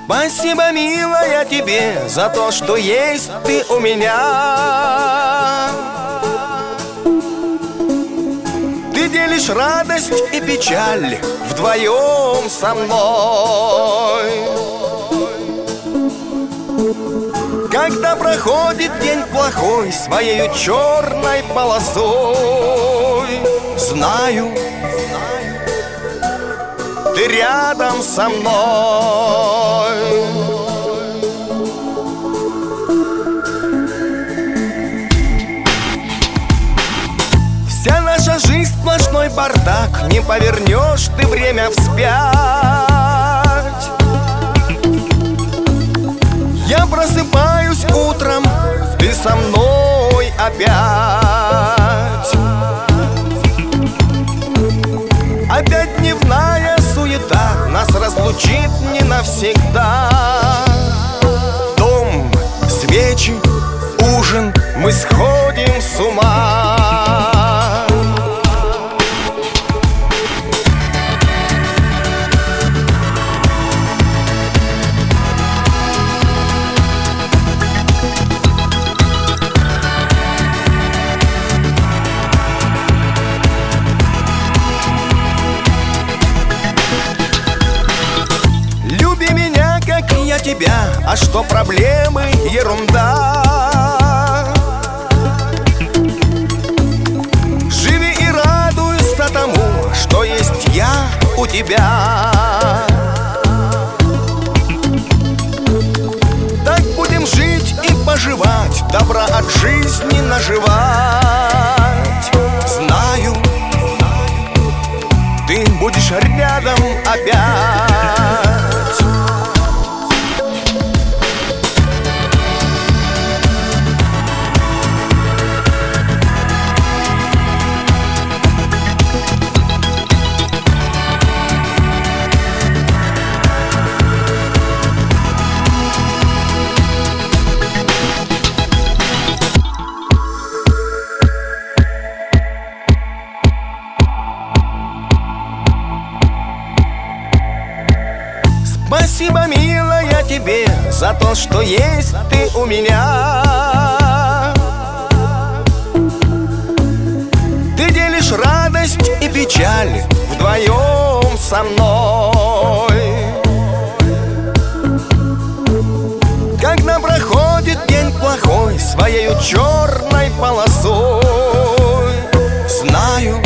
Спасибо, милая, тебе за то, что есть ты у меня. Ты делишь радость и печаль вдвоем со мной. Когда проходит день плохой своей черной полосой, знаю, ты рядом со мной. Вся наша жизнь сплошной бардак, не повернешь ты время вспять. Я просыпаюсь утром, ты со мной опять. Опять дневная суета нас разлучит не навсегда. Дом, свечи, ужин, мы сходим с ума. Тебя, а что проблемы, ерунда. Живи и радуйся тому, что есть я у тебя. Так будем жить и поживать, добра от жизни наживать. Знаю, ты будешь рядом опять. Спасибо, милая, тебе за то, что есть ты у меня. Ты делишь радость и печаль вдвоем со мной. Когда проходит день плохой своей черной полосой, знаю,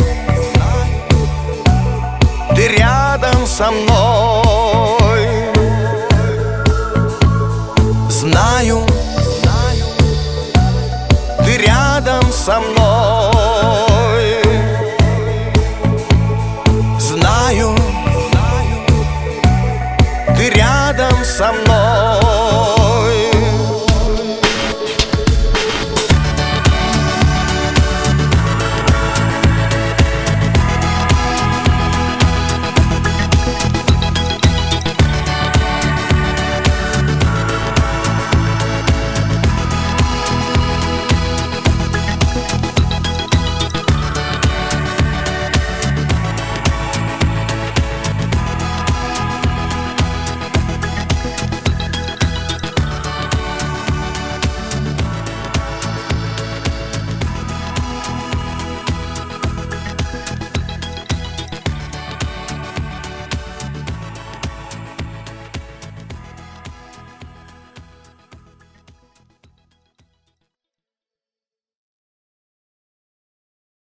ты рядом со мной. Знаю, ты рядом со мной.